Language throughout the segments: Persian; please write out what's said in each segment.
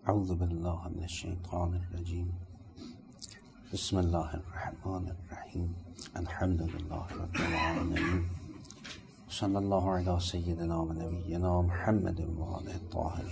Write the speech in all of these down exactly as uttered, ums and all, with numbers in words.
اعوذ بالله من الشیطان الرجیم. بسم الله الرحمن الرحیم. الحمد لله رب العالمین. صلی الله علی سیدنا و نبینا محمد و آله الطاهرین.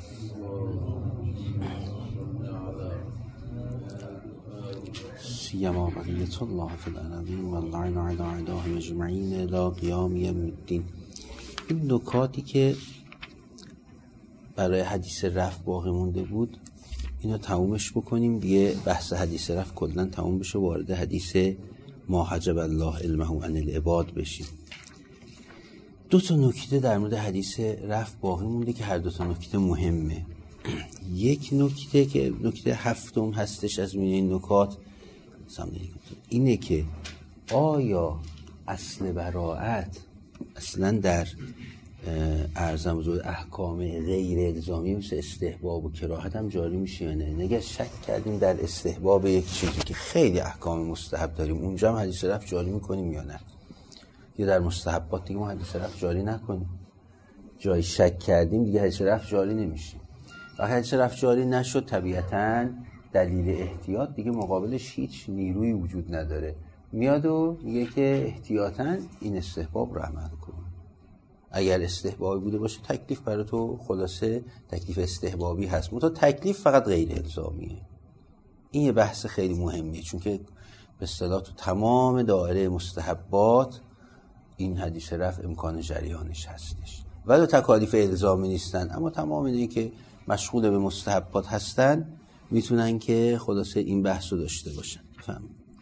سیما بقیة الله فی الارضین و اللعن علی اعدائهم اجمعین الی قیام یوم الدین. این نکاتی که برای حدیث رفع باقی مونده بود اینو تمومش بکنیم دیگه. بحث حدیث رفع کلا تموم بشه، وارد حدیث ما حجب الله علمه عن العباد بشیم. دو تا نکته در مورد حدیث رفع باقی مونده که هر دو تا نکته مهمه. یک نکته که نکته هفتم هستش از میان این نکات اینه که آیا اصل براءت اصلا در ارزم حضور احکام غیر الزامی مثل استحباب و کراهت هم جاری میشه یا نه؟ نگه شک کردیم در استحباب یک چیزی که خیلی احکام مستحب داریم اونجا هم حدیث رفع جاری میکنیم یا نه؟ یا در مستحبات دیگه ما حدیث رفع جاری نکنیم؟ جای شک کردیم دیگه حدیث رفع جاری نمیشه. وقتی حدیث رفع جاری نشد طبیعتاً دلیل احتیاط دیگه مقابلش هیچ نیروی وجود نداره، میاد و میگه که احتیاطاً این استحباب رو عمل کن. اگر استحبابی بوده باشه تکلیف برای تو خلاصه تکلیف استحبابی هست، منتها تکلیف فقط غیر الزامیه. این یه بحث خیلی مهمیه، چون که به اصطلاح تو تمام دایره مستحبات این حدیث رفع امکان جریانش هستش. ولی تکالیف الزامی نیستن، اما تمام اینایی که مشغول به مستحبات هستن میتونن که خلاصه این بحث رو داشته باشن. فهم.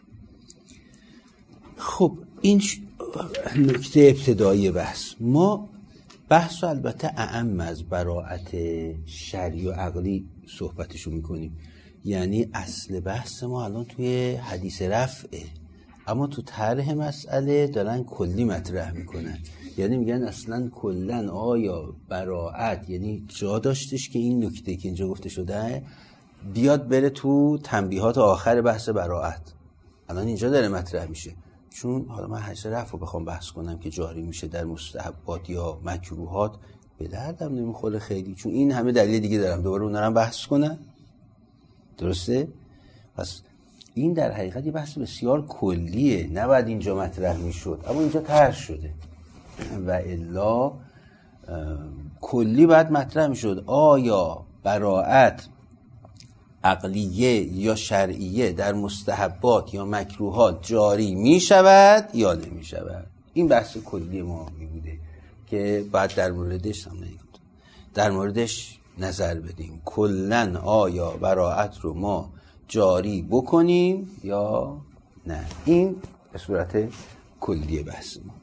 خب این ش... نکته ابتدایی بحث. ما بحث رو البته اعم از براءت شرعی و عقلی صحبتشو میکنیم، یعنی اصل بحث ما الان توی حدیث رفعه، اما تو طرح مسئله دارن کلی مطرح میکنن. یعنی میگن اصلا کلن آیا براءت یعنی جا داشتش که این نکته که اینجا گفته شده بیاد بره تو تنبیهات آخر بحث براءت. الان اینجا داره مطرح میشه، چون حالا من حدیث رفع رو بخوام بحث کنم که جاری میشه در مستحبات یا مکروهات به دردم نمیخوره خیلی، چون این همه دلیل دیگه دارم دوباره اون دارم بحث کنم. درسته؟ پس این در حقیقت یه بحث بسیار کلیه، نباید اینجا مطرح میشد، اما اینجا طرح شده و الا کلی باید مطرح میشد. آیا براءت عقلیه یا شرعیه در مستحبات یا مکروهات جاری می شود یا نمی شود؟ این بحث کلی ما می بوده که بعد در موردش هم نگید در موردش نظر بدیم. کلن آیا براءت رو ما جاری بکنیم یا نه؟ این به صورت کلی بحث ما.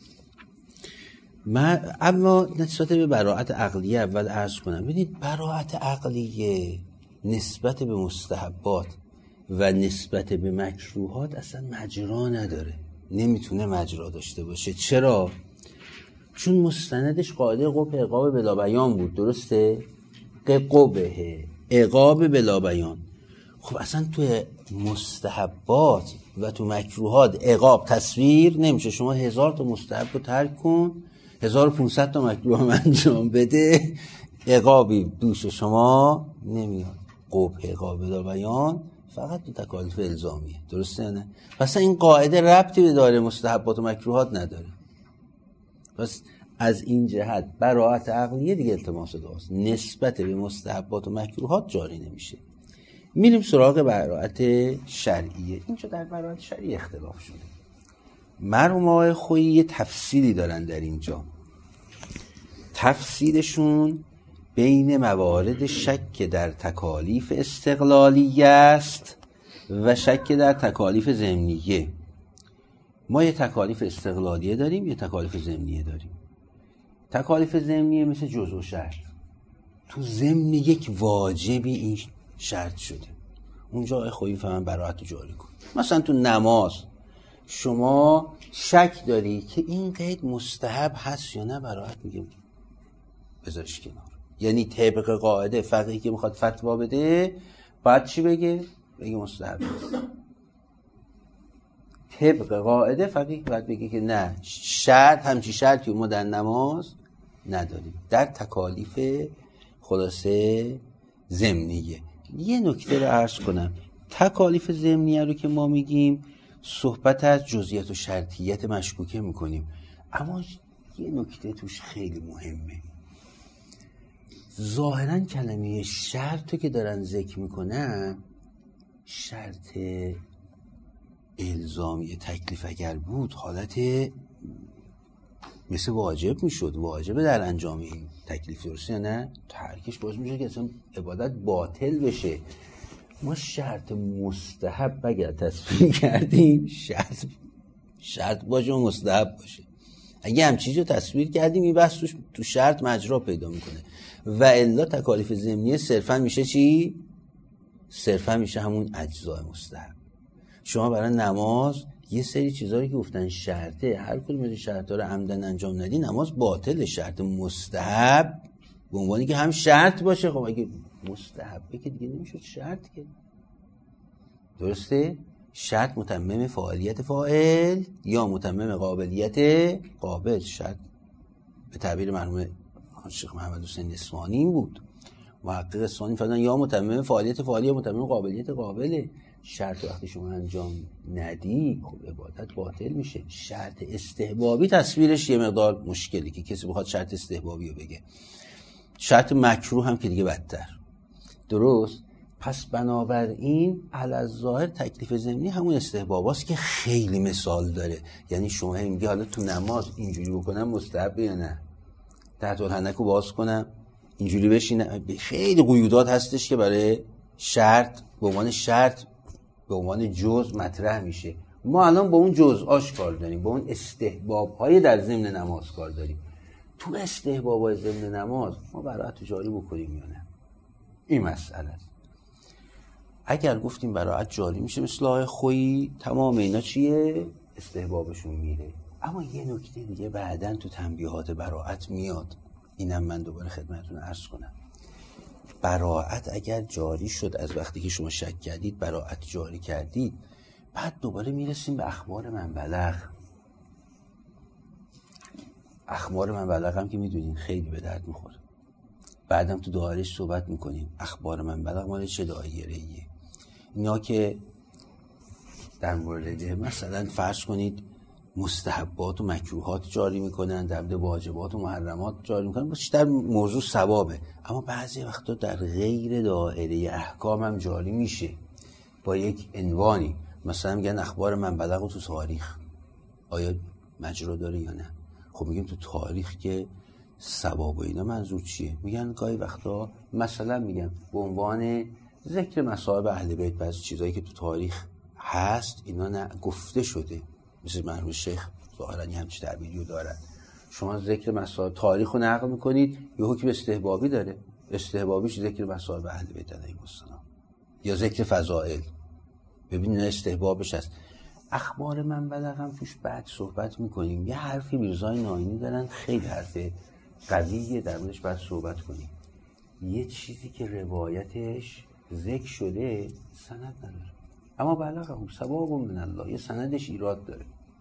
من اما نسبت به براءت عقلیه اول عرض کنم. ببینید براءت عقلیه نسبت به مستحبات و نسبت به مکروهات اصلا مجرا نداره، نمیتونه مجرا داشته باشه. چرا؟ چون مستندش قاعده قبح عقاب بلا بیان بود. درسته؟ قبح عقاب بلا بیان. خب اصلا تو مستحبات و تو مکروهات عقاب تصویر نمیشه. شما هزار تا مستحب رو ترک کن، هزار و پونصد تا مکروه هم انجام بده، عقابی دوش شما نمیاد. قبح عقاب بلا بیان فقط تو تکالیف الزامیه. درسته نه؟ پس این قاعده ربطی به دایره مستحبات و مکروهات نداره. پس از این جهت براءت عقلیه دیگه التماس دعاست، نسبت به مستحبات و مکروهات جاری نمیشه. میریم سراغ براءت شرعیه. اینجا در براءت شرعی اختلاف شده. مرحوم آقای خویی یه تفصیلی دارن در اینجا. تفصیلشون بین موارد شک در تکالیف استقلالیه است و شک در تکالیف ضمنیه. ما یه تکالیف استقلالیه داریم، یه تکالیف ضمنیه داریم. تکالیف ضمنیه مثل جزء و شرط. تو ضمن یک واجبی این شرط شده، اونجا آقای خویی فهمن براءت رو جاری کن. مثلا تو نماز شما شک داری که این قید مستحب هست یا نه، براءت میگیم بذارش کنار. یعنی طبق قاعده فقیهی که میخواد فتوا بده باید چی بگه؟ بگه مستحب است. طبق قاعده فقیه باید بگه که نه، شرط همچی شرطی ما در نماز نداریم. در تکالیف خلاصه ضمنیه. یه نکته رو عرض کنم، تکالیف ضمنیه رو که ما میگیم صحبت از جزئیات و شرطیت مشکوکه میکنیم، اما یه نکته توش خیلی مهمه. ظاهرا کلمه شرط رو که دارن ذکر میکنن، شرط الزامی تکلیف اگر بود حالت مثل واجب میشد، واجبه در انجام این تکلیف، درسته یا نه؟ ترکش باز میشه که اصلا عبادت باطل بشه. ما شرط مستحب اگر تصویر کردیم، شرط شرط باشه و مستحب باشه. اگه هم چیزی رو تصویر کردیم این بحث توش تو شرط مجرا پیدا میکنه، و الا تکالیف ضمنیه صرفا میشه چی؟ صرفا میشه همون اجزای مستحب. شما برای نماز یه سری چیزا رو که گفتن شرطه، هر کدوم از این شرطا رو عمدن انجام ندی نماز باطل. شرط مستحب به عنوانی که هم شرط باشه، خب اگه مستحبه که دیگه نمیشد شرط که، درسته؟ شرط متمم فعالیت فاعل یا متمم قابلیت قابل. شرط به تعبیر مرحوم شیخ محمد حسین اصفهانی این بود، محقق اصفهانی فرمودن یا متمم فعالیت فاعلی یا متمم قابلیت قابله. شرط وقتی شما انجام ندی خب عبادت باطل میشه. شرط استحبابی تصویرش یه مقدار مشکلی که کسی بخواد شرط استحبابی رو بگه. شرط مکروه هم که دیگه بدتر، درست؟ پس بنابراین علی‌الظاهر تکلیف ضمنی همون استحباباست که خیلی مثال داره. یعنی شما میگی حالا تو نماز اینجوری بکنم مستحب یا نه، تحت الحنک رو باز کنم اینجوری بشینم، خیلی قیودات هستش که برای شرط به عنوان شرط به عنوان جزء مطرح میشه. ما الان با اون جزءاش کار داریم، با اون استحباب‌های در ضمن نماز کار داریم. تو استحباب‌های ضمن نماز ما براءت جاری بکنیم یا نه، این مسئله است. اگر گفتیم براءت جاری میشه مثل آیه خویی، تمام اینا چیه؟ استحبابشون میره. اما یه نکته دیگه بعداً تو تنبیهات براءت میاد، اینم من دوباره خدمتتون عرض کنم. براءت اگر جاری شد، از وقتی که شما شک کردید براءت جاری کردید، بعد دوباره میرسیم به اخبار من بلغ. اخبار من بلغ هم که میدونین خیلی به درد میخوره، بعدم تو دایرهش صحبت میکنیم. اخبار من بلغ مال چه دایره‌ایه؟ اینا که در مورد مثلا فرض کنید مستحبات و مکروهات جاری میکنن، در مورد واجبات و محرمات جاری میکنن، بیشتر موضوع ثوابه. اما بعضی وقتا در غیر دایره احکام هم جاری میشه با یک عنوانی، مثلا میگن اخبار من بلغ تو تاریخ، آیا مجرا داره یا نه؟ خب میگیم تو تاریخ که ثواب و اینا منظور چیه؟ میگن گاهی وقتا مثلا میگن به عنوان ذکر مصائب اهل بیت، بعضی چیزایی که تو تاریخ هست اینا نه گفته شده، مثل مرحوم شیخ ظاهرا همچین تعبیری رو دارن. شما ذکر مصائب تاریخ رو نقل میکنید، یه حکم استحبابی داره، استحبابیش ذکر مصائب اهل بیت علیهم السلام یا ذکر فضائل، ببینید استحبابش هست. اخبار من بلغ هم توش بعد صحبت میکنیم. یه حرفی میرزای ناینی دارن، خیلی حرف قویه، در موردش بعد صحبت کنیم. یه چیزی که روایتش ذکر شده سند نداره، اما بلغه ثواب من الله، یه سندش ایراد داره،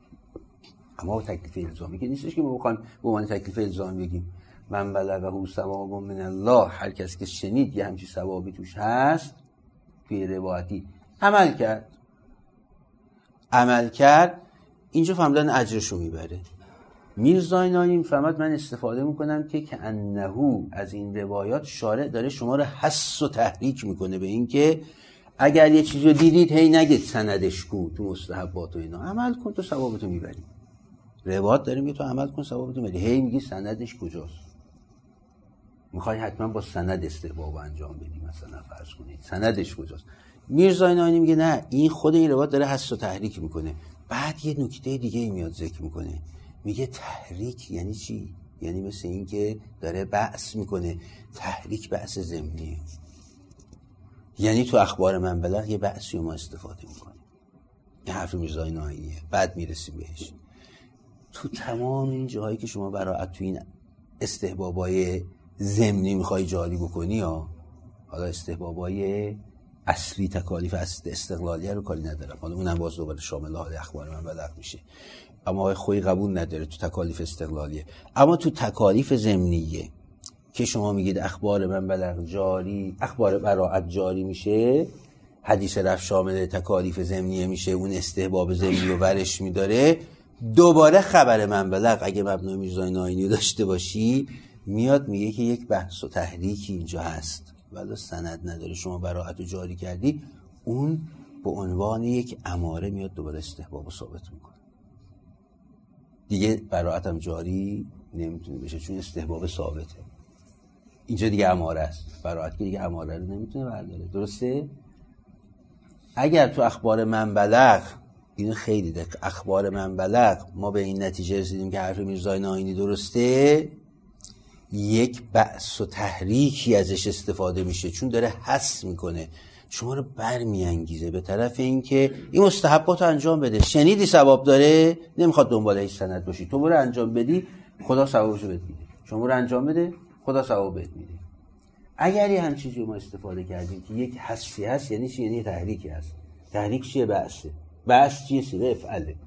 اما تکلیف الزامی که نیستش که ما بخوایم به عنوان تکلیف الزامی بگیم من بلغه ثواب من الله، هر کس که شنید یه همچین ثوابی توش هست، توی روایتی عمل کرد عمل کرد اینجا فهمدن اجرشو میبره. میرزای ناینی میفهمد من استفاده میکنم که که انهو از این روایات شارع داره شما رو حث و تحریک میکنه به این که اگر یه چیزی رو دیدید هی نگید سندش کو، تو مستحبات و اینا عمل کن تو ثوابتو میبری. روایت داریم که تو عمل کن ثوابتو میبری، هی میگی سندش کجاست؟ میخوای حتما با سند استحباب انجام بدی، مثلا فرض کنید سندش کجاست؟ میرزای ناینی میگه نه، این خود این روایت داره حث و تحریک میکنه. بعد یه نکته دیگه میاد ذکر میکنه، میگه تحریک یعنی چی؟ یعنی مثل این که داره بحث میکنه. تحریک بحث ضمنیه، یعنی تو اخبار من بلغ یه بحثی ما استفاده میکنیم. این حرف میرزای ناینیه، بعد میرسیم بهش. تو تمام این جاهایی که شما براءت تو این استحبابای ضمنی میخوای جاری بکنی، ها حالا استحبابای اصلی تکالیف استقلالیه رو کاری ندارم، حالا اونم باز دوباره شامل حال اخبار من بلغ میشه، اما آقای خویی قبول نداره تو تکالیف استقلالیه. اما تو تکالیف ضمنیه که شما میگید اخبار من بلغ جاری، اخبار براءت جاری میشه، حدیث رفع شامل تکالیف ضمنیه میشه، اون استحباب ضمنی رو ورش میداره، دوباره خبر من بلغ اگه مبنای میرزای ناینی داشته باشی میاد میگه که یک بحث و تحریکی اینجا هست ولی سند نداره، شما براءت رو جاری کردی، اون به عنوان یک اماره میاد دوباره استحباب رو ثابت میکنه. دیگه براءت هم جاری نمیتونه بشه چون استحباب ثابته. اینجا دیگه اماره است، براءت که دیگه اماره رو نمیتونه برداره. درسته؟ اگر تو اخبار من بلغ، اینو خیلی دقیق، اخبار من بلغ ما به این نتیجه رسیدیم که حرف میرزای ناینی درسته، یک بأس و تحریکی ازش استفاده میشه چون داره حث میکنه، شما رو برمیانگیزه به طرف این که این مستحبات رو انجام بده. شنیدی ثواب داره، نمیخواد دنبال هیچ سند باشی، تو برو انجام بدی خدا ثوابشو بهت میده، شما برو انجام بده خدا ثواب بهت میده. اگر یه هم چیزی ما استفاده کردیم که یک حسی هست، یعنی چی؟ یعنی تحریکی هست. تحریک چیه؟ بأسه. بأس چیه؟ سیغه افعله.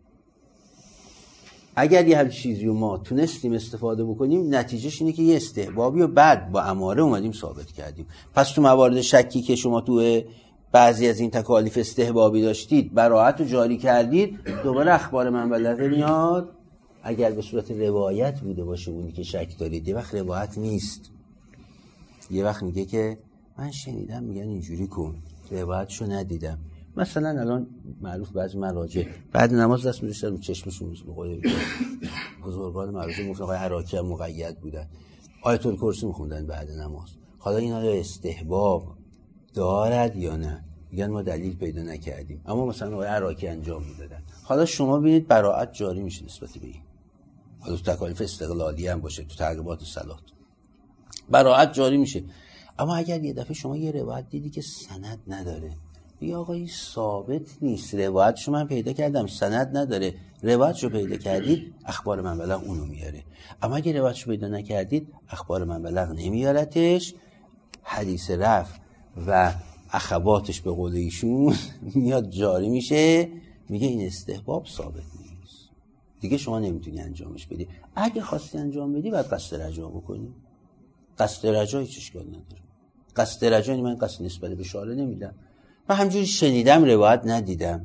اگر یه هم چیزی رو ما تونستیم استفاده بکنیم، نتیجهش اینه که یه استحبابی و بعد با اماره اومدیم ثابت کردیم. پس تو موارد شکی که شما تو بعضی از این تکالیف استحبابی داشتید، براءت رو جاری کردید، دوباره اخبار من بلغه میاد. اگر به صورت روایت بوده باشه اونی که شک دارید، یه وقت روایت نیست، یه وقت میگه که من شنیدم میگن اینجوری کن، روایتشو ندیدم. مثلا الان معروف بعضی مراجع بعد نماز دست می‌ذاشتن رو چشمشون، به قول بزرگان مراجع گفتن آقای عراقی هم مقید بودن، آیت الکرسی می‌خوندن بعد نماز. حالا این آیا استحباب دارد یا نه؟ میگن ما دلیل پیدا نکردیم، اما مثلا آقای عراقی انجام میدادن. حالا شما ببینید براءت جاری میشه نسبت به این، حالا تو تکالیف استقلالی هم باشه، تو تعقیبات صلات براءت جاری میشه. اما اگر یه دفعه شما یه روایت دیدی که سند نداره، بگی آقا این ثابت نیست، روایتشو من پیدا کردم سند نداره، روایتشو پیدا کردید اخبار من بلغ اونو میاره. اما اگر روایتشو پیدا نکردید اخبار من بلغ نمیارتش، حدیث رفع و اخواتش به قول ایشون میاد جاری میشه، میگه این استحباب ثابت نیست، دیگه شما نمیتونی انجامش بدی. اگه خواستی انجام بدی باید قصد رجا بکنی. قصد رجا هیچ اشکال نداره. قصد رجا من قصد نسبت به شارع نمیدم، من همجوری شنیدم روایت ندیدم،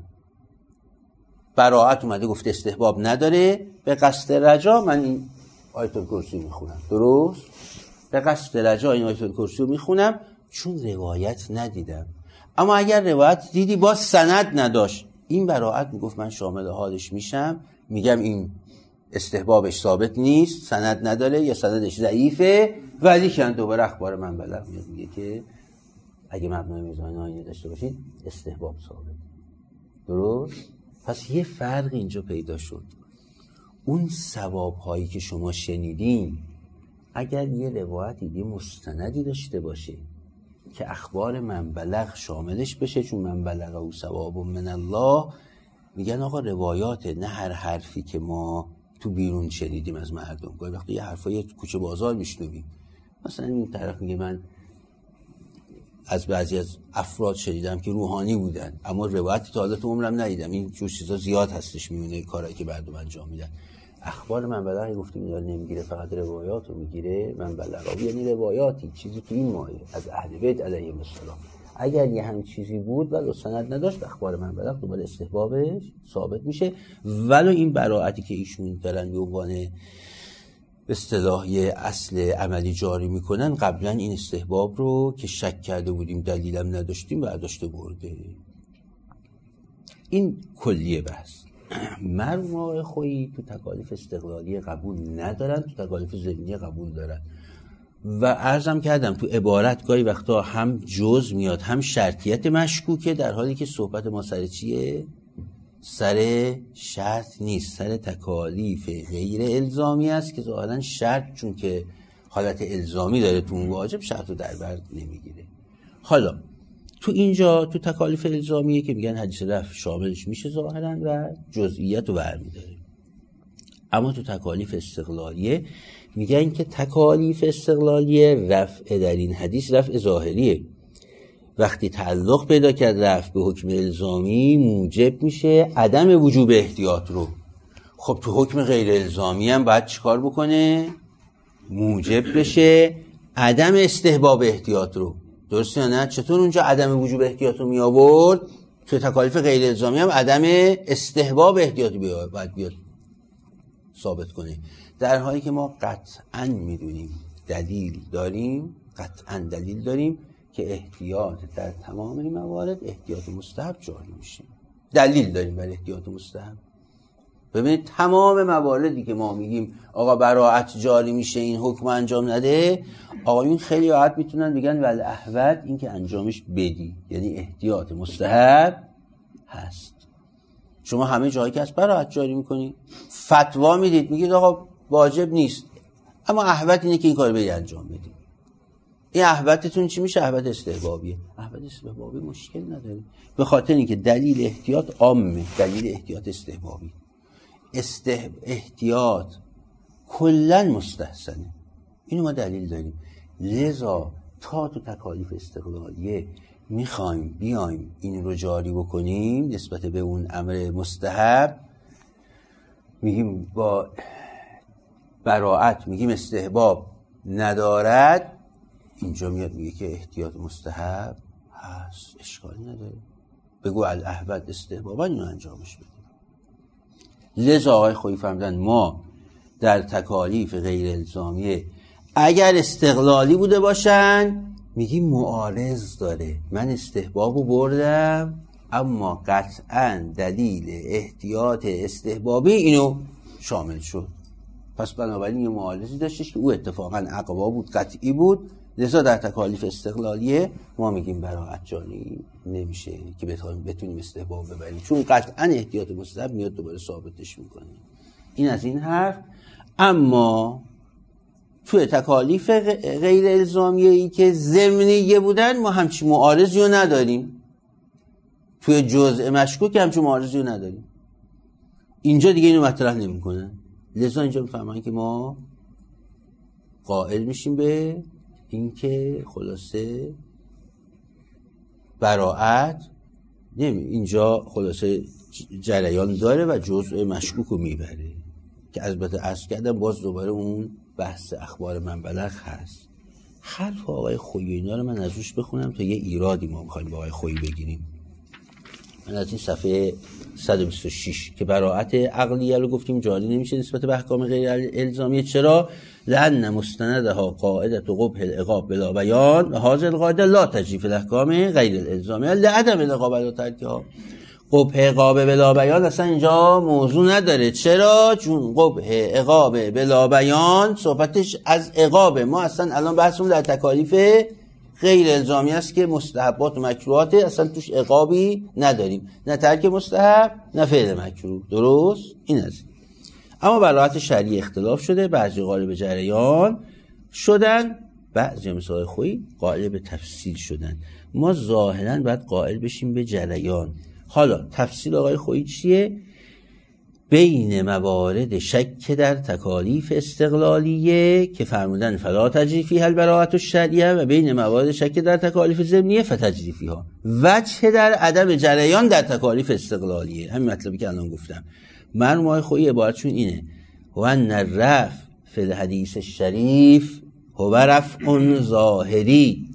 براءت اومده گفته استحباب نداره، به قصد رجا من این آیت الکرسی میخونم. درست؟ به قصد رجا این آیت الکرسی رو میخونم چون روایت ندیدم. اما اگر روایت دیدی باز سند نداشت، این براءت میگفت من شامل حالش میشم، میگم این استحبابش ثابت نیست، سند نداره یا سندش ضعیفه، ولی که دوباره اخبار من بلغ میاد میگه که اگه مبنای میرزای ناینی داشته باشید استحباب ثابت. درست؟ پس یه فرق اینجا پیدا شد. اون ثواب هایی که شما شنیدین اگر یه روایتی یه مستندی داشته باشه که اخبار من بلغ شاملش بشه، چون من بلغ او ثواب من الله، میگن آقا روایات، نه هر حرفی که ما تو بیرون شنیدیم از مردم. گاهی وقتی یه حرفای کوچه بازار میشنویم، مثلا این طرف میگه من از بعضی از افراد شنیدم که روحانی بودن اما روایتی تا حالا تو عمرم ندیدم. این جور چیزا زیاد هستش، میونه کارهایی که مردم انجام میدن. اخبار من بلغ گفتیم اینا نمیگیره، فقط روایات رو میگیره. من بلغ یعنی روایاتی، چیزی تو این مایه از اهل بیت علیهم السلام. اگر یه هم چیزی بود ولو سند نداشت، اخبار من بلغ دوباره استحبابش ثابت میشه. ولو این براءتی که ایشون دارن به عنوان به اصطلاح اصل عملی جاری میکنن، قبلا این استحباب رو که شک کرده بودیم دلیلم نداشتیم برداشته برده. این کلیه بحث. مرحوم آقای خویی تو تکالیف استقلالی قبول ندارن، تو تکالیف ضمنی قبول دارن. و عرضم کردم تو عبارت گاهی وقتا هم جز میاد هم شرطیت مشکوکه، در حالی که صحبت ما سر چیه؟ سر شرط نیست، سر تکالیف غیر الزامی است که ظاهرا شرط چون که حالت الزامی داره تو اون واجب، شرط رو در بر نمیگیره. حالا تو اینجا تو تکالیف الزامیه که میگن حدیث رفع شاملش میشه ظاهرا و جزئیات رو برمیداره. اما تو تکالیف استقلالیه میگن که تکالیف استقلالیه رفع در این حدیث رفع ظاهریه. وقتی تعلق پیدا کرد رفع به حکم الزامی، موجب میشه عدم وجوب احتیاط رو. خب تو حکم غیر الزامی هم باید چیکار بکنه؟ موجب بشه عدم استحباب احتیاط رو. درسته یا نه؟ چطور اونجا عدم وجوب احتیاط رو می آورد، توی تکالیف غیر الزامی هم عدم استحباب احتیاط رو باید بیاد ثابت کنه، در حالی که ما قطعاً میدونیم، دلیل داریم، قطعاً دلیل داریم که احتیاط در تمام این موارد احتیاط مستحب جاری میشه. دلیل داریم برای احتیاط مستحب. ببینید تمام مواردی که ما میگیم آقا براءت جاری میشه این حکم انجام نده، آقایون خیلی راحت میتونن بگن ول احوط این که انجامش بدی، یعنی احتیاط مستحب هست. شما همه جایی که از براءت جاری میکنید فتوا میدید میگید آقا واجب نیست، اما احوط اینه که این کار بدی انجام بدید. این احوطتون چی میشه؟ احوط استحبابیه. احوط استحبابی مشکل نداره، به خاطر اینکه دلیل احتیاط عامه، دلیل احتیاط استحبابی. استه... احتیاط کلن مستحسنه، اینو ما دلیل داریم. لذا تا تو تکالیف استقلالیه میخوایم بیایم این رو جاری بکنیم نسبت به اون امر مستحب، میگیم با براءت میگیم استحباب ندارد، اینجا میاد میگه که احتیاط مستحب هست، اشکالی نداره، بگو الاحوط استحبابا اینو انجامش بده. لذا آقای خویی فهمیدن ما در تکالیف غیر الزامیه اگر استقلالی بوده باشن میگیم معارض داره، من استحبابو بردم اما قطعا دلیل احتیاط استحبابی اینو شامل شد، پس بنابراین یه معارضی داشتش که او اتفاقا اقوا بود، قطعی بود. لذا در تکالیف استقلالیه ما میگیم براءت جاری نمیشه که بتونیم بتونیم استحباب ببریم، چون قطعا احتیاط مستحب میاد دوباره ثابتش میکنه. این از این حرف. اما توی تکالیف غیر الزامیه ای که ضمنیه بودن ما همچین معارضی رو نداریم، توی جزء مشکوک همچین معارضی رو نداریم، اینجا دیگه اینو مطرح نمیکنن. لذا اینجا میفهمن که ما قائل میشیم به اینکه خلاصه براءت نمی اینجا خلاصه جریان داره و جزء مشکوک رو میبره، که البته عرض کردم باز دوباره اون بحث اخبار من بلغ هست. حرف آقای خویی اینا رو من از روش بخونم تا یه ایرادی ما میخوایم با آقای خویی بگیریم. من از این صفحه صد و بیست و شش که براءت عقلیه رو گفتیم جاری نمیشه نسبت به احکام غیر الزامیه. چرا؟ لأن مستندها قاعدة قبح العقاب بلا بیان و هذه القاعده لا تجری فی الاحکام غیر الالزامیه لعدم العقاب علی ترکها. قبح عقاب بلا بیان اصلا اینجا موضوع نداره. چرا؟ چون قبح عقاب بلا بیان صحبتش از عقاب، ما اصلا الان بحثمون در تکالیف غیر الزامی است که مستحبات و مکروهات اصلا توش عقابی نداریم، نه ترک مستحب نه فعل مکروه. درست؟ این است. اما براءت شرعی اختلاف شده، بعضی قائل به جریان شدن، بعضی مثل خویی قائل به تفصیل شدن. ما ظاهرا باید قائل بشیم به جریان. حالا تفصیل آقای خویی چیه؟ بین موارد شک در تکالیف استقلالیه که فرمودن فلا تجری فیها البراءة الشرعیه و بین موارد شک در تکالیف ضمنیه فتجری فیها. وجه در عدم جریان در تکالیف استقلالیه، همین مطلبی که الان گفتم. مرحوم آقای خویی عبارتشون اینه: و ان الرفع فی الحدیث الشریف هو رفع ظاهری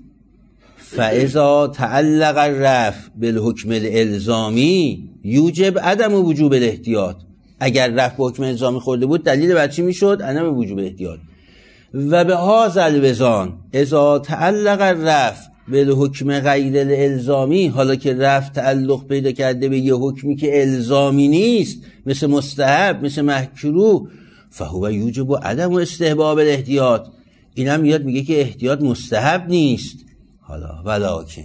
فاذا تعلق الرفع بالحکم الالزامی یوجب عدم وجوب الاحتیاط. اگر رفع به حکم الزامی خورده بود دلیل بر چی میشد؟ عدم وجوب احتیاط. و به هذا الوزان اذا تعلق الرفع بالحکم غیر الالزامی، حالا که رفع تعلق پیدا کرده به یه حکمی که الزامی نیست، مثل مستحب، مثل مکروه، فهو یوجب عدم استحباب الاحتیاط. اینم میاد میگه که احتیاط مستحب نیست. حالا ولکن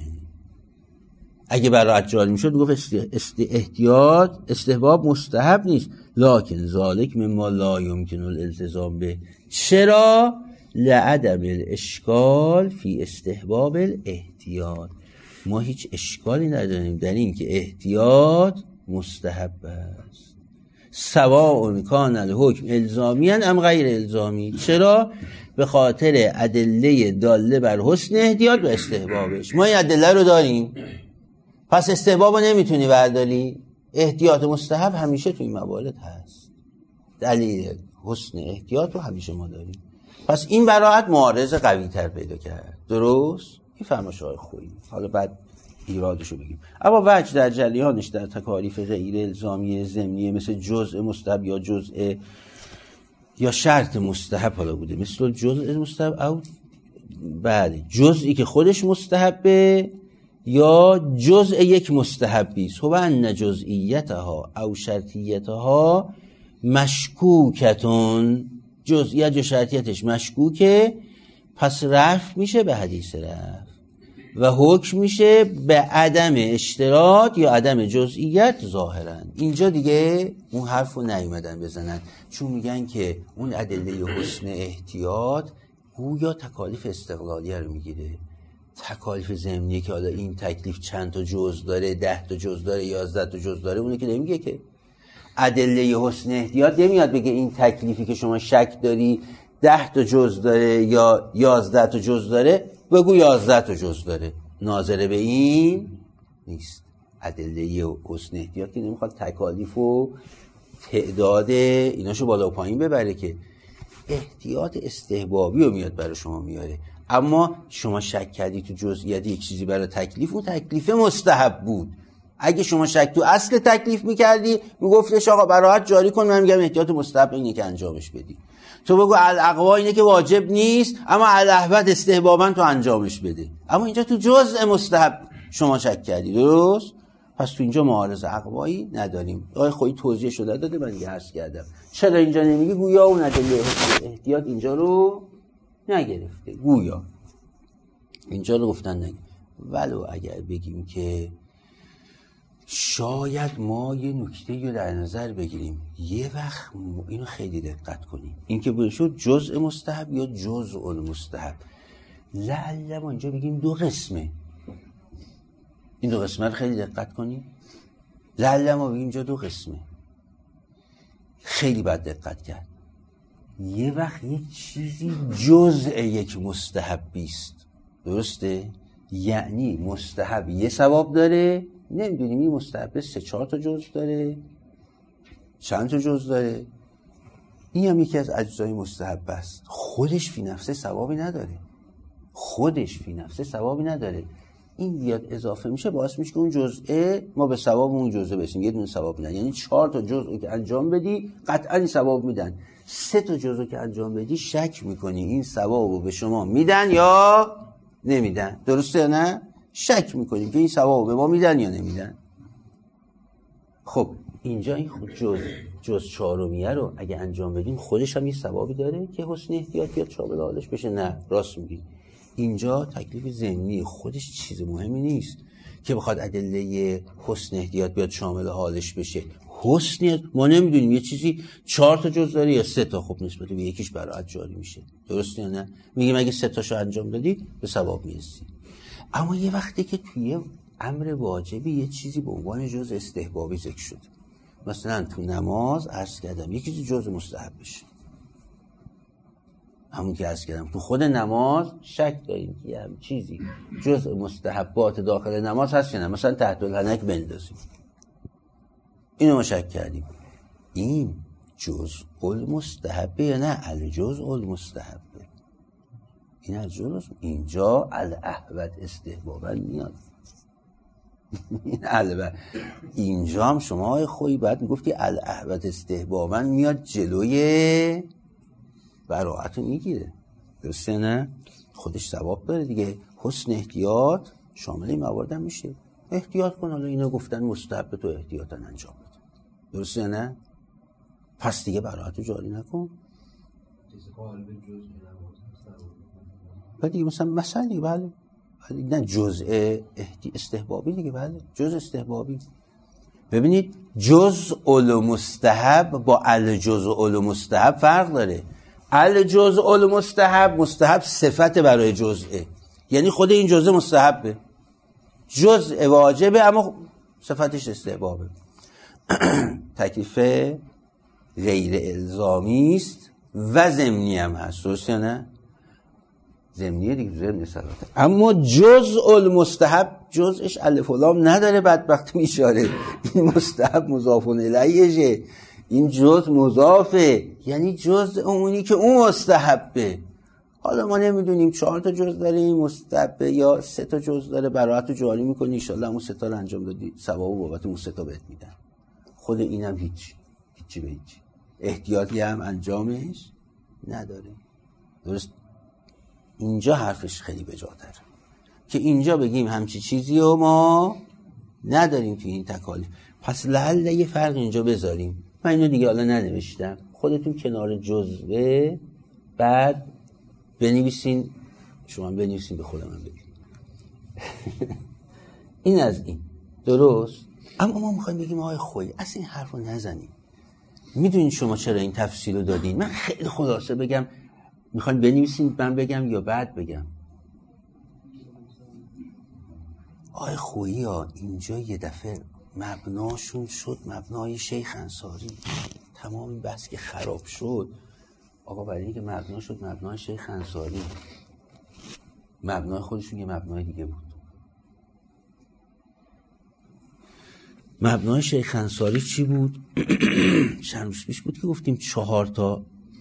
اگه براءت جاری میشد گفت احتیاط استحباب مستحب نیست، لکن ذالک مما لا یمکن الالتزام به. چرا؟ لعدم الاشکال فی استحباب الاحتیاط. ما هیچ اشکالی نداریم در این که احتیاط مستحب است، سواء کان الحکم الزامیا ام غیر الزامی. چرا؟ به خاطر ادله داله بر حسن احتیاط و استحبابش. ما این ادله رو داریم، پس استحباب رو نمیتونی برداری. احتیاط مستحب همیشه تو این موارد هست، دلیل حسن احتیاط رو همیشه ما داریم. پس این براحت معارض قوی تر پیدا کرد. درست؟ این فرمایش های خویی. حالا بعد ایرادشو بگیم. اما وجه در جریانش در تکالیف غیر الزامی ضمنی مثل جزء مستحب یا جزء یا شرط مستحب حالا بوده، مثل جزء مستحب او بله جزئی که خودش مستحبه یا جزء یک مستحبی است. هو ان جزئیتها او شرطیتها مشکوکتون، جزئیت یا شرطیتش مشکوکه، پس رفع میشه به حدیث رفع و حکم میشه به عدم اشتراط یا عدم جزئیت ظاهرا. اینجا دیگه اون حرف رو نیومدن بزنن، چون میگن که اون ادله حسن احتیاط گویا تکالیف استقلالیه رو میگیره. تکالیف ضمنیه که حالا این تکلیف چند تا جزء داره، ده تا جزء داره، یازده تا جزء داره، اونه که نمیگه که. ادله حسن احتیاط نمیاد بگه این تکلیفی که شما شک داری ده تا جزء داره یا یازده تا جزء داره، بگو یازده تا جزء داره، ناظر به این نیست. ادله حسن احتیاط که نمیخواد تکالیف و تعداد ایناشو بالا و پایین ببره، که احتیاط استحبابی رو میاد برای شما میاره. اما شما شک کردی تو جزئیات یک چیزی برای تکلیف، اون تکلیف مستحب بود. اگه شما شک تو اصل تکلیف میکردی، میگفتش آقا براحت جاری کن، من میگم احتیاط مستحب اینه که انجامش بدی. تو بگو الاقوا اینه که واجب نیست، اما الاحوط استحبابا تو انجامش بده. اما اینجا تو جزء مستحب شما شک کردی، درست؟ پس تو اینجا معارض اقوایی نداریم. آقای خویی توضیح شده داده، من دیگه عرض کردم. چرا اینجا نمیگی؟ گویا اون ادله احتیاط اینجا رو نگرفته، گویا اینجا رو گفتن نگرفته. ولو اگر بگیم که شاید ما یه نکته رو در نظر بگیریم، یه وقت اینو خیلی دقت کنیم، این که بشود جزء مستحب یا جزء المستحب، لعل ما اینجا بگیم دو قسمه. این دو قسمه رو خیلی دقت کنیم، لعل ما بگیم اینجا دو قسمه، خیلی باید دقت کرد. یه وقت یک چیزی جزء یک مستحبی است، درسته؟ یعنی مستحب یه ثواب داره، نمیدونیم این مستحب سه چهار تا جزء داره، چند تا جزء داره. این هم یکی از اجزای مستحب است. خودش فی نفسه ثوابی نداره، خودش فی نفسه ثوابی نداره. این بیاد اضافه میشه باعث میشه که اون جزء ما به ثواب اون جزء برسیم. یه دونه ثواب میدن، یعنی چهار تا جزء که انجام بدی قطعا این ثواب میدن. سه تا جزء که انجام بدی شک میکنی این ثوابو به شما میدن یا نمیدن، درسته یا نه؟ شک میکنیم که این ثوابو به ما میدن یا نمیدن. خب اینجا این خود جز جز چهارمیه رو اگه انجام بدیم خودش هم یه ثوابی داره که حسن احتیاط بیاد شامل حالش بشه. نه، راست میگی، اینجا تکلیف ضمنی خودش چیز مهمی نیست که بخواد ادله حسن احتیاط بیاد شامل حالش بشه. حسن ما نمیدونیم یه چیزی چهار تا جز داره یا سه تا، خب نسبت به یکیش براحت جاری میشه، درسته یا نه؟ میگیم اگه سه تاشو انجام دادی به ثواب میرسی. اما یه وقتی که توی امر واجبی یه چیزی به عنوان جز استحبابی ذکر شد، مثلا تو نماز عرض کردم یه چیزی جز مستحب بشه، همون که عرض کردم تو خود نماز شک داریم که هم چیزی جز مستحبات داخل نماز هست یا نه، مثلا تحت الحنک بندازیم، اینو ما شک کردیم، این جز المستحبه یا نه الجز المستحبه؟ این از جز اینجا الاحوط استحبابا میاد. این البته اینجا هم شما های خویی باید میگفتی الاحوط استحبابا میاد جلوی براعت رو میگیره، درسته نه؟ خودش ثواب داره دیگه. حسن احتیاط شامل این موارد هم میشه. احتیاط کن، حالا اینا گفتن مستحب تو احتیاطا انجام بده، درسته نه؟ پس دیگه براعت رو جاری نکن. بعد دیگه مثلا مثلا دیگه بله نه جزء استحبابی دیگه، بله جزء استحبابی. ببینید جزء المستحب با الجزء المستحب فرق داره. الجزء المستحب مستحب صفت برای جزءه، یعنی خود این جزء مستحبه، جزء واجبه اما صفتش استحبابه. تکلیف غیر الزامی است و ضمنی هم هست، درسته نه؟ ضمنیه دیگه، ضمن صلاته. اما جزء المستحب جزءش الف و لام نداره، بدبخت میشاره. این مستحب مضاف الیهه، این جزء مضافه، یعنی جزء اونی که اون مستحبه. حالا ما نمیدونیم چهار تا جز داریم مستحب یا سه تا جز داره، براءت رو جاری میکنی ان شاءالله همون سه تا رو انجام دادی ثواب و بابت اون سه تا بهت میدن. خود اینم هیچ هیچی به هیچ احتیاطی هم انجامش نداره. درست اینجا حرفش خیلی بجاتره که اینجا بگیم همچی چیزی و ما نداریم توی این تکالیف. پس لعل یه فرق اینجا بذاریم. من اینو دیگه حالا ننوشتم، خودتون کنار جزوه بعد بنویسین، شما بنویسین به خودم هم بگید. این از این درست. اما ما میخوایم بگیم آقای خویی اصلا این حرف رو نزنیم. میدونین شما چرا این تفصیل رو دادین؟ من خیلی خلاصه بگم، میخواین بنویسین من بگم یا بعد بگم؟ آقای خویی ها اینجا یه دفعه مبناشون شد مبنای شیخ انصاری. تمام این بحث که خراب شد آقا برای اینکه مبنا شد مبنای شیخ انصاری، مبنای خودشون یه مبنای دیگه بود. مبنای شیخ انصاری چی بود؟ چند روز پیش بود که گفتیم چهار تا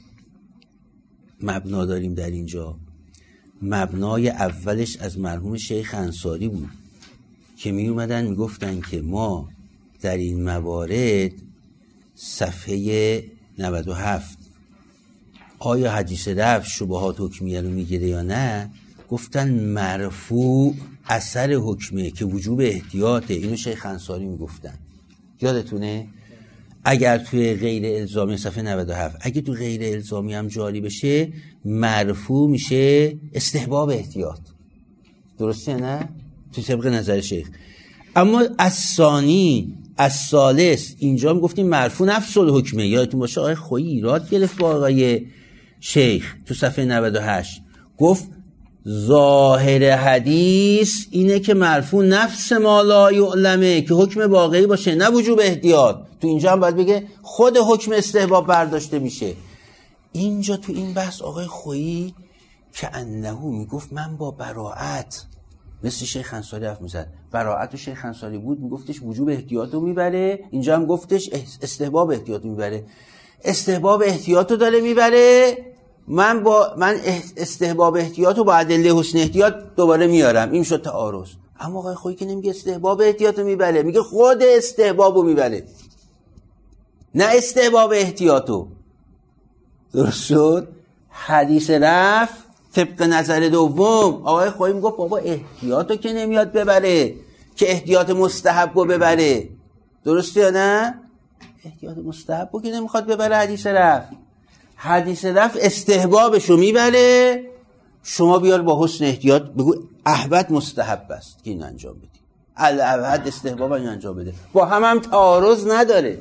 مبنا داریم در اینجا. مبنای اولش از مرحوم شیخ انصاری بود که می اومدن می گفتن که ما در این موارد صفحه نود و هفت آیا حدیث رفع شبهات حکمیه رو میگیره یا نه؟ گفتن مرفوع اثر حکمه که وجوب احتیاطه. اینو شیخ انصاری میگفتن، یادتونه؟ اگر توی غیر الزامی صفحه نود و هفت اگه تو غیر الزامی هم جاری بشه مرفوع میشه استحباب احتیاط. درسته نه؟ تو طبق نظر شیخ. اما از ثانی از ثالث اینجا میگفتیم مرفوع نفس الحکمه. یادتون باشه آقای خویی ایراد گرفت با آقای شیخ تو صفحه نود و هشت، گفت ظاهر حدیث اینه که مرفوع نفس ما لا یعلمه که حکم واقعی باشه نه وجوب احتیاط. تو اینجا هم باید بگه خود حکم استحباب برداشته میشه. اینجا تو این بحث آقای خویی که انه میگفت من با براءت مثل شیخ انصاری حرف میزد. براءت و شیخ انصاری بود میگفتش وجوب احتیاط رو میبره، اینجا هم گفتش استحباب احتیاط رو میبره. استحباب احتیاط رو داره میبره، من با من استحباب احتیاط رو با ادله حسن احتیاط دوباره میارم. این شد تعارض. اما آقای خویی که نمیگه استحباب احتیاط رو میبره، میگه خود استحباب رو میبره نه استحباب احتیاط رو. درست شد؟ حدیث رفع طبق نظر دوم آقای خویی میگفت بابا احتیاط رو که نمیاد ببره که احتیاط مستحب رو ببره. درسته یا نه؟ احتیاط مستحب رو که نمیخواد ببره حدیث رفع. حدیث رفع استحبابشو میبره، شما بیار با حسن احتیاط بگو احوت مستحب است که این انجام بدی، الاحوت استحباب این انجام بده. با هم هم تعارض نداره.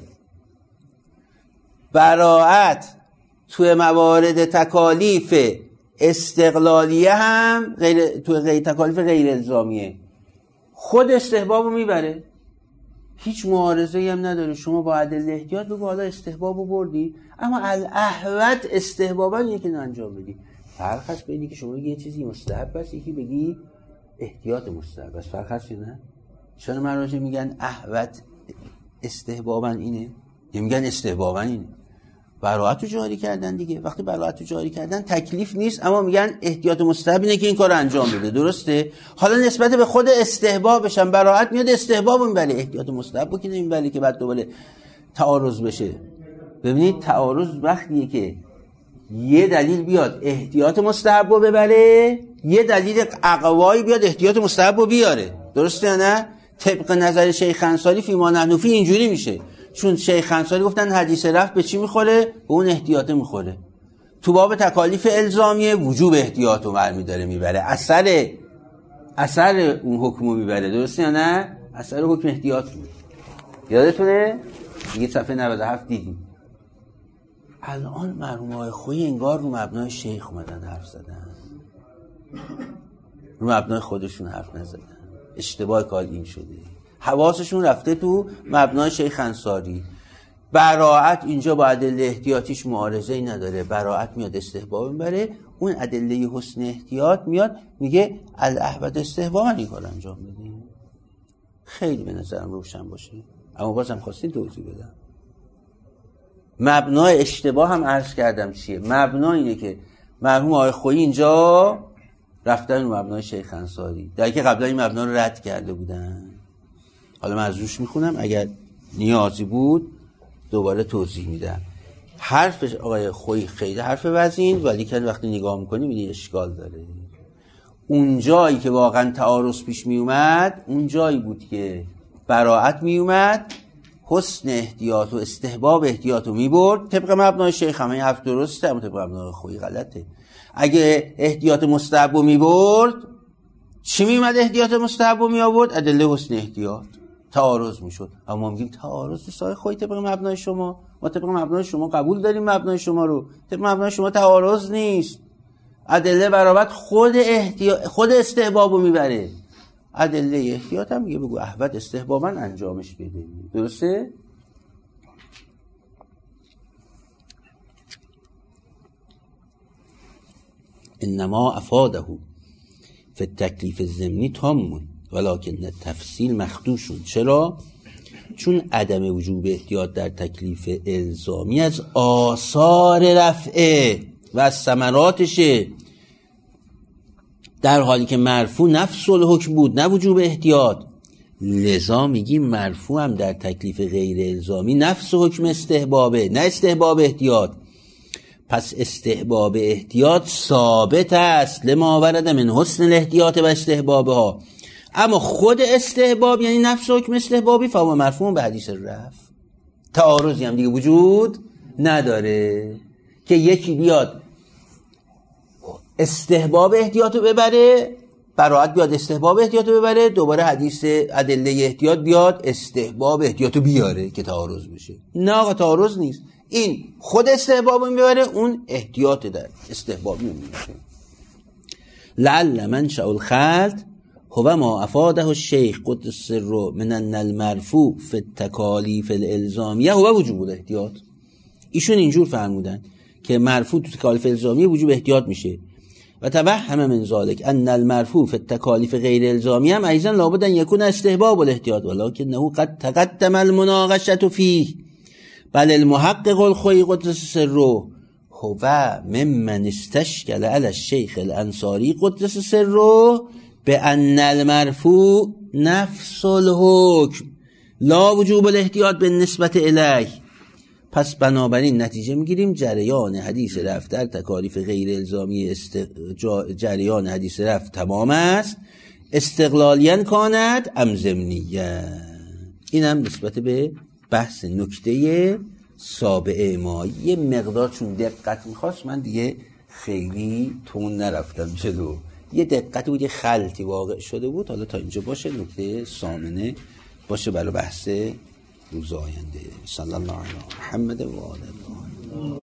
براءت توی موارد تکالیف استقلالیه هم غیر توی غیر تکالیف غیر الزامیه خود استحبابو میبره، هیچ معارضه‌ای هم نداره. شما با ادله احتیاط بگو حالا استحبابو بردی، اما الاحوت استحبابا یکی که انجام بدی. فرق هست بینی که شما بگی یه چیزی مستحب است یکی بگی احتیاط مستحب است. فرق هست نه؟ چرا مراجع میگن احوت استحبابا اینه یا میگن استحبابا اینه؟ براءت رو جاری کردن دیگه. وقتی براءت رو جاری کردن تکلیف نیست، اما میگن احتیاط مستحب اینه که این کار انجام بده. درسته؟ حالا نسبت به خود استحبابش هم براءت میاد استحباب میبره، احتیاط مستحب رو که نمیبره که بعد دوباره تعارض بشه. ببینید تعارض وقتیه که یه دلیل بیاد احتیاط مستحب رو ببره، یه دلیل اقوایی بیاد احتیاط مستحب رو بیاره. درسته یا نه؟ طبق نظر شیخ انصاری فی ما نحن فیه اینجوری میشه، چون شیخ انصاری گفتن حدیث رفع به چی میخوره؟ به اون احتیاط میخوره. تو باب تکالیف الزامیه وجوب احتیاط رو برمی داره میبره، اثر اثر اون حکمو میبره. درسته یا نه؟ اثر حکم احتیاط بود. یادتونه؟ دیگه صفحه نود و هفت دیدیم. الان مرحوم آقای خویی انگار رو مبنای شیخ اومدن حرف زدن، رو مبنای خودشون حرف نزدن. اشتباه کار این شده، حواسشون رفته تو مبنای شیخ انصاری. براءت اینجا با ادله احتیاطیش معارضه‌ای نداره، براءت میاد استحباب میبره، اون ادله حسن احتیاط میاد میگه الاحوت استحباب این کار انجام بده. خیلی به نظرم روشن باشه، اما بازم خواستین توضیح بدم. مبنای اشتباه هم عرض کردم چیه؟ مبنا اینه که مرحوم آقای خویی اینجا رفتن رو مبنای شیخ انصاری، در که قبلا این مبنا رو رد کرده بودن. حالا من از روش میخونم، اگر نیازی بود دوباره توضیح میدم. حرف آقای خویی خیلی حرف وزین، ولی که وقتی نگاه میکنی میدی اشکال داره. اون جایی که واقعا تعارض پیش میومد، اون جایی بود که براءت میومد، حسن احتیاط و استحباب احتیاط رو میبرد طبق مبنای شیخ. همه این حرف درسته، اما طبق مبنای خویی غلطه. اگه احتیاط مستحب رو میبرد، چی میومد احتیاط مستحب رو میآورد؟ ادله حسن احتیاط. تعارض میشد. اما ما میگیم تعارض نیست آقای خویی طبق مبنای شما. ما طبق مبنای شما قبول داریم مبنای شما رو. طبق مبنای شما تعارض نیست. ادله براءت خود احتیاط خود استحباب رو میبره. ادله احتیاط هم میگه بگو احوط استحبابا انجامش بده. درسته؟ انما افاده فی التکلیف الضمنی تام ولکن تفصیل مخدوشون. چرا؟ چون عدم وجوب احتیاط در تکلیف الزامی از آثار رفعه و از ثمراتشه، در حالی که مرفوع نفس الحکم بود، نه وجوب احتیاط. لذا میگیم مرفوع هم در تکلیف غیر الزامی نفس حکم استحبابه، نه استحباب احتیاط. پس استحباب احتیاط ثابت است لما ورد من حسن الاحتیاط و استحبابها. اما خود استحباب یعنی نفس حکم استحبابی فهو مرفوع به حدیث رفع. تعارضی هم دیگه وجود نداره که یکی بیاد استحباب احتیاط رو ببره، براءت بیاد استحباب احتیاط رو ببره، دوباره حدیث ادله احتیاط بیاد استحباب احتیاط رو بیاره که تعارض بشه. نه آقا تعارض نیست. این خود استحباب رو میبره، اون احتیاط در استحباب میشه. لعل منشأ الخلط هو ما افاده الشیخ قدس سره من ان المرفوع فی التکالیف الالزامیه هو وجوب الاحتیاط. ایشون اینجور فرمودن که مرفوع تو تکالیف الزامیه وجوب احتیاط میشه. و توهم من ذلك ان المرفوع فی التکالیف غیر الزامیه هم ایضا لابد ان یکون استحباب الاحتیاط ولکنه قد تقدم المناقشه فیه. بل المحقق الخویی قدس سره هو ممن استشکل علی الشیخ الانصاری قدس سره به ان المرفوع نفس الحکم لا وجوب الاحتیاط به نسبت الیه. پس بنابراین نتیجه میگیریم جریان حدیث رفع در تکالیف غیر الزامی است... جریان حدیث رفع تمام است، استقلالیاً کاند ام ضمنیاً. این هم نسبت به بحث نکته سابعه ما. یه مقدار چون دقت میخواست من دیگه خیلی تون نرفتم جلو، یه دقت بود، یه خلطی واقع شده بود. حالا تا اینجا باشه، نکته ثامنه باشه برای بحث روز آینده. صلی الله علیه محمد و آله.